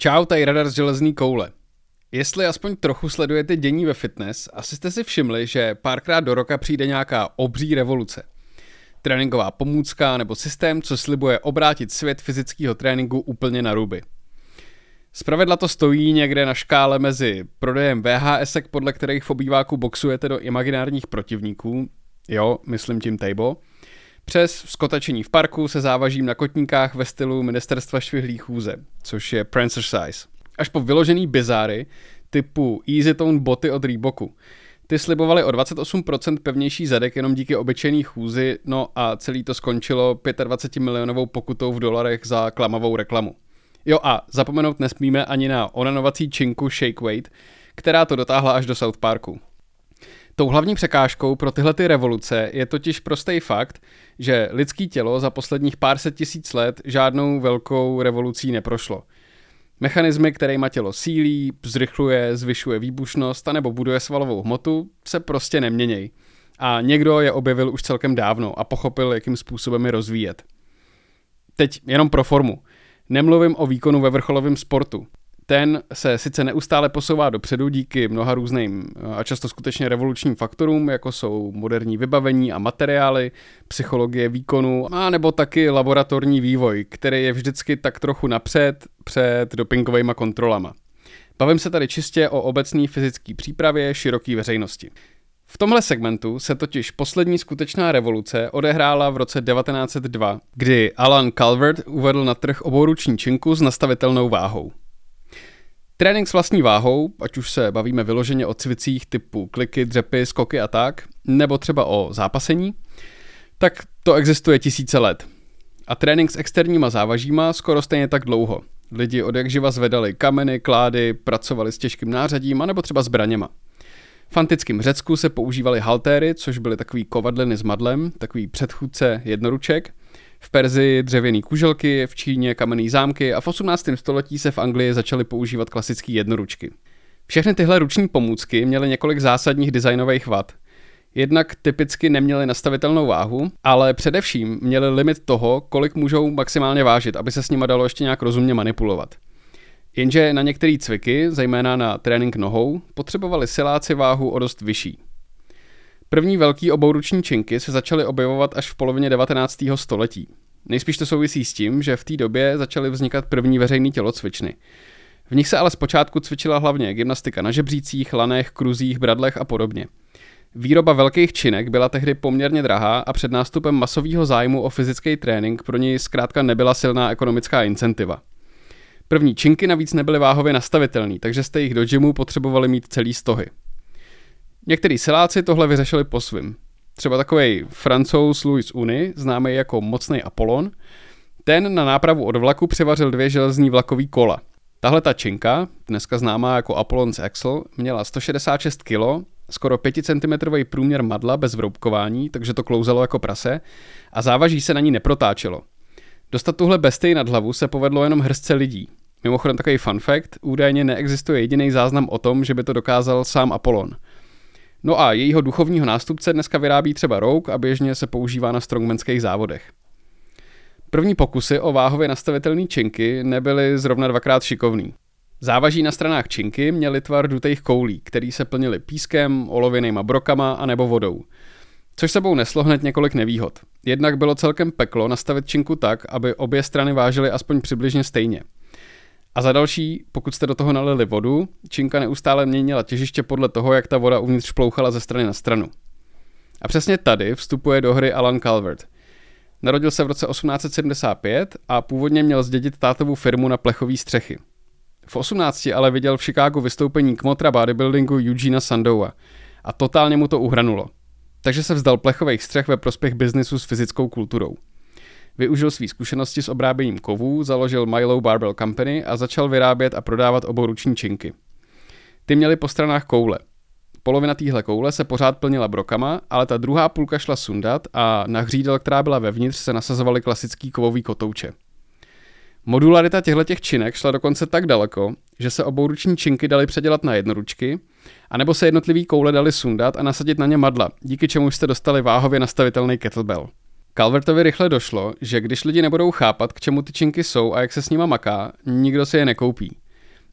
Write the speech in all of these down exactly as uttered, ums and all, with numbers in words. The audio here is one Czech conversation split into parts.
Čau, tady Radar z železný koule. Jestli aspoň trochu sledujete dění ve fitness, asi jste si všimli, že párkrát do roka přijde nějaká obří revoluce. Tréninková pomůcka nebo systém, co slibuje obrátit svět fyzického tréninku úplně na ruby. Zpravidla to stojí někde na škále mezi prodejem V H S ek, podle kterých v obýváku boxujete do imaginárních protivníků, jo, myslím tím tejbo, přes skotačení v parku se závažím na kotníkách ve stylu ministerstva švihlý chůze, což je Prancercise. Až po vyložený bizáry typu Easy Tone boty od Reeboku. Ty slibovaly o dvacet osm procent pevnější zadek jenom díky obyčejný chůzi, no a celý to skončilo dvacet pět milionovou pokutou v dolarech za klamavou reklamu. Jo a zapomenout nesmíme ani na onanovací činku Shake Weight, která to dotáhla až do South Parku. Tou hlavní překážkou pro tyhle ty revoluce je totiž prostý fakt, že lidský tělo za posledních pár set tisíc let žádnou velkou revolucí neprošlo. Mechanismy, kterýma tělo sílí, zrychluje, zvyšuje výbušnost anebo buduje svalovou hmotu, se prostě neměnějí. A někdo je objevil už celkem dávno a pochopil, jakým způsobem je rozvíjet. Teď jenom pro formu. Nemluvím o výkonu ve vrcholovém sportu. Ten se sice neustále posouvá dopředu díky mnoha různým a často skutečně revolučním faktorům, jako jsou moderní vybavení a materiály, psychologie výkonu, a nebo taky laboratorní vývoj, který je vždycky tak trochu napřed před dopingovejma kontrolama. Bavím se tady čistě o obecné fyzické přípravě široké veřejnosti. V tomhle segmentu se totiž poslední skutečná revoluce odehrála v roce devatenáct set dva, kdy Alan Calvert uvedl na trh obouruční činku s nastavitelnou váhou. Trénink s vlastní váhou, ať už se bavíme vyloženě o cvicích typu kliky, dřepy, skoky a tak, nebo třeba o zápasení, tak to existuje tisíce let. A trénink s externíma závažíma skoro stejně tak dlouho. Lidi od jakživa zvedali kameny, klády, pracovali s těžkým nářadím, anebo třeba zbraněma. V antickém Řecku se používaly haltéry, což byly takový kovadliny s madlem, takový předchůdce jednoruček. V Perzii dřevěný kuželky, v Číně kamenný zámky a v osmnáctém století se v Anglii začaly používat klasické jednoručky. Všechny tyhle ruční pomůcky měly několik zásadních designových vad. Jednak typicky neměly nastavitelnou váhu, ale především měly limit toho, kolik můžou maximálně vážit, aby se s nima dalo ještě nějak rozumně manipulovat. Jenže na některé cviky, zejména na trénink nohou, potřebovali siláci váhu o dost vyšší. První velký obouruční činky se začaly objevovat až v polovině devatenáctého století. Nejspíš to souvisí s tím, že v té době začaly vznikat první veřejné tělocvičny. V nich se ale zpočátku cvičila hlavně gymnastika na žebřících, lanech, kruzích, bradlech a podobně. Výroba velkých činek byla tehdy poměrně drahá a před nástupem masového zájmu o fyzický trénink pro něj zkrátka nebyla silná ekonomická incentiva. První činky navíc nebyly váhově nastavitelný, takže jste jich do gymu potřebovali mít celý stohy. Některý siláci tohle vyřešili po svým. Třeba takovej Francouz Louis Uny, známý jako mocnej Apollon, ten na nápravu od vlaku přivařil dvě železní vlakový kola. Tahle ta činka, dneska známá jako Apollon's Axle, měla sto šedesát šest kilogramů, skoro pět centimetrů průměr madla bez vroubkování, takže to klouzalo jako prase, a závaží se na ní neprotáčelo. Dostat tuhle bestii nad hlavu se povedlo jenom hrstce lidí. Mimochodem takový fun fact, údajně neexistuje jediný záznam o tom, že by to dokázal sám Apollon. No a jejího duchovního nástupce dneska vyrábí třeba Rogue a běžně se používá na strongmanských závodech. První pokusy o váhově nastavitelné činky nebyly zrovna dvakrát šikovný. Závaží na stranách činky měly tvar dutých koulí, který se plnily pískem, olověnejma brokama a nebo vodou. Což sebou neslo hned několik nevýhod. Jednak bylo celkem peklo nastavit činku tak, aby obě strany vážily aspoň přibližně stejně. A za další, pokud jste do toho nalili vodu, činka neustále měnila těžiště podle toho, jak ta voda uvnitř plouchala ze strany na stranu. A přesně tady vstupuje do hry Alan Calvert. Narodil se v roce osmnáct set sedmdesát pět a původně měl zdědit tátovu firmu na plechové střechy. V osmnácti ale viděl v Chicagu vystoupení kmotra bodybuildingu Eugena Sandowa a totálně mu to uhranulo. Takže se vzdal plechových střech ve prospěch biznisu s fyzickou kulturou. Využil svý zkušenosti s obráběním kovů, založil Milo Barbell Company a začal vyrábět a prodávat obouruční činky. Ty měly po stranách koule. Polovina téhle koule se pořád plnila brokama, ale ta druhá půlka šla sundat a na hřídel, která byla vevnitř, se nasazovaly klasický kovový kotouče. Modularita těchto činek šla dokonce tak daleko, že se obouruční činky daly předělat na jednoručky, anebo se jednotlivý koule daly sundat a nasadit na ně madla, díky čemu jste dostali váhově nastavitelný kettlebell. Calvertovi rychle došlo, že když lidi nebudou chápat, k čemu ty činky jsou a jak se s nima maká, nikdo si je nekoupí.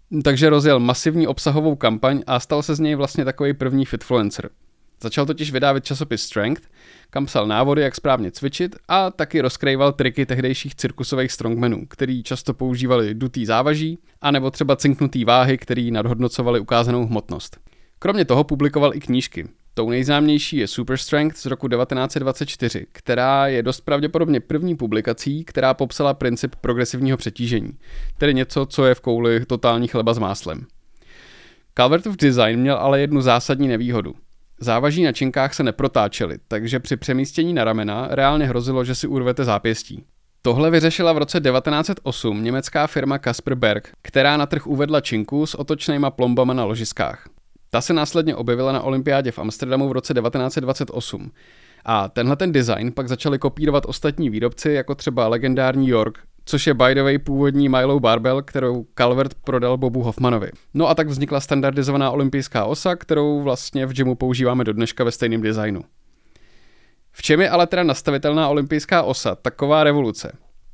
Takže rozjel masivní obsahovou kampaň a stal se z něj vlastně takový první fitfluencer. Začal totiž vydávat časopis Strength, kam psal návody, jak správně cvičit, a taky rozkrýval triky tehdejších cirkusových strongmanů, který často používali dutý závaží, anebo třeba cinknutý váhy, který nadhodnocovali ukázanou hmotnost. Kromě toho publikoval i knížky. Tou nejznámější je Super Strength z roku devatenáct set dvacet čtyři, která je dost pravděpodobně první publikací, která popsala princip progresivního přetížení, tedy něco, co je v kouli totální chleba s máslem. Calvertův design měl ale jednu zásadní nevýhodu. Závaží na činkách se neprotáčely, takže při přemístění na ramena reálně hrozilo, že si urvete zápěstí. Tohle vyřešila v roce devatenáct set osm německá firma Kasper Berg, která na trh uvedla činku s otočnýma plombama na ložiskách. Ta se následně objevila na olympiádě v Amsterdamu v roce devatenáct set dvacet osm. A tenhle ten design pak začali kopírovat ostatní výrobci, jako třeba legendární York, což je by the way původní Milo Barbell, kterou Calvert prodal Bobu Hoffmanovi. No a tak vznikla standardizovaná olympijská osa, kterou vlastně v gymu používáme do dneška ve stejném designu. V čem je ale teda nastavitelná olympijská osa taková revoluce?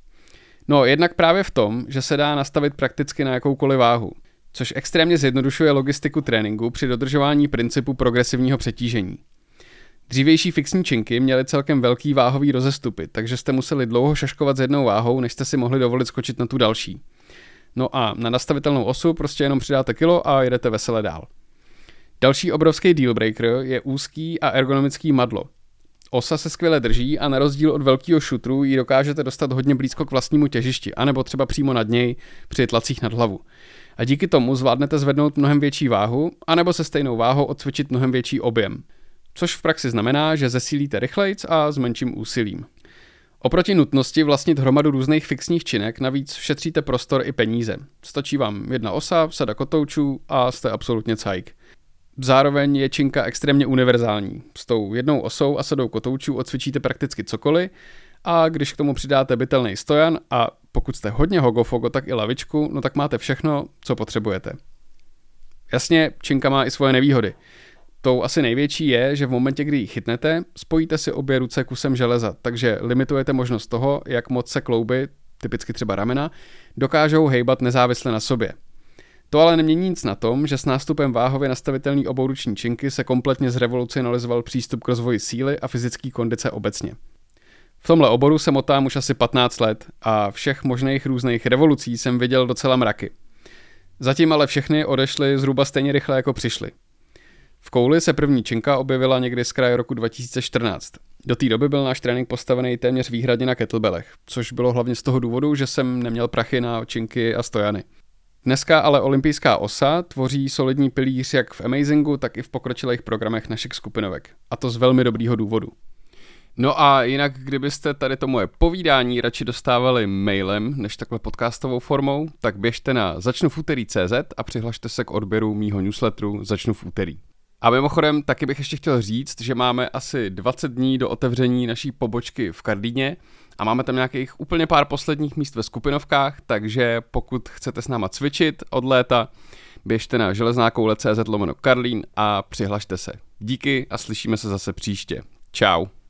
No, jednak právě v tom, že se dá nastavit prakticky na jakoukoliv váhu, což extrémně zjednodušuje logistiku tréninku při dodržování principu progresivního přetížení. Dřívější fixní činky měly celkem velký váhový rozestupy, takže jste museli dlouho šaškovat s jednou váhou, než jste si mohli dovolit skočit na tu další. No a na nastavitelnou osu prostě jenom přidáte kilo a jedete vesele dál. Další obrovský dealbreaker je úzký a ergonomický madlo. Osa se skvěle drží a na rozdíl od velkého šutru ji dokážete dostat hodně blízko k vlastnímu těžišti, anebo třeba přímo nad něj při tlacích nad hlavu. A díky tomu zvládnete zvednout mnohem větší váhu, anebo se stejnou váhou odcvičit mnohem větší objem. Což v praxi znamená, že zesílíte rychlejc a s menším úsilím. Oproti nutnosti vlastnit hromadu různých fixních činek navíc šetříte prostor i peníze. Stačí vám jedna osa, sada kotoučů a jste absolutně cajk. Zároveň je činka extrémně univerzální. S tou jednou osou a sadou kotoučů odcvičíte prakticky cokoliv a když k tomu přidáte bytelný stojan a pokud jste hodně hogofogo, tak i lavičku, no tak máte všechno, co potřebujete. Jasně, činka má i svoje nevýhody. Tou asi největší je, že v momentě, kdy ji chytnete, spojíte si obě ruce kusem železa, takže limitujete možnost toho, jak moc se klouby, typicky třeba ramena, dokážou hejbat nezávisle na sobě. To ale nemění nic na tom, že s nástupem váhově nastavitelný obouruční činky se kompletně zrevolucionalizoval přístup k rozvoji síly a fyzické kondice obecně. V tomhle oboru se motám už asi patnáct let a všech možných různých revolucí jsem viděl docela mraky. Zatím ale všechny odešly zhruba stejně rychle, jako přišly. V kouli se první činka objevila někdy z kraje roku dva tisíce čtrnáct. Do té doby byl náš trénink postavený téměř výhradně na kettlebellech, což bylo hlavně z toho důvodu, že jsem neměl prachy na činky a stojany. Dneska ale olympijská osa tvoří solidní pilíř jak v Amazingu, tak i v pokročilých programech našich skupinovek. A to z velmi dobrýho důvodu. No a jinak, kdybyste tady to moje povídání radši dostávali mailem než takhle podcastovou formou, tak běžte na začnu v úterý tečka cé zet a přihlašte se k odběru mýho newsletteru Začnu v úterý. A mimochodem taky bych ještě chtěl říct, že máme asi dvacet dní do otevření naší pobočky v Karlíně a máme tam nějakých úplně pár posledních míst ve skupinovkách, takže pokud chcete s náma cvičit od léta, běžte na železnákoule tečka cé zet lomeno Karlín a přihlašte se. Díky a slyšíme se zase příště. Čau.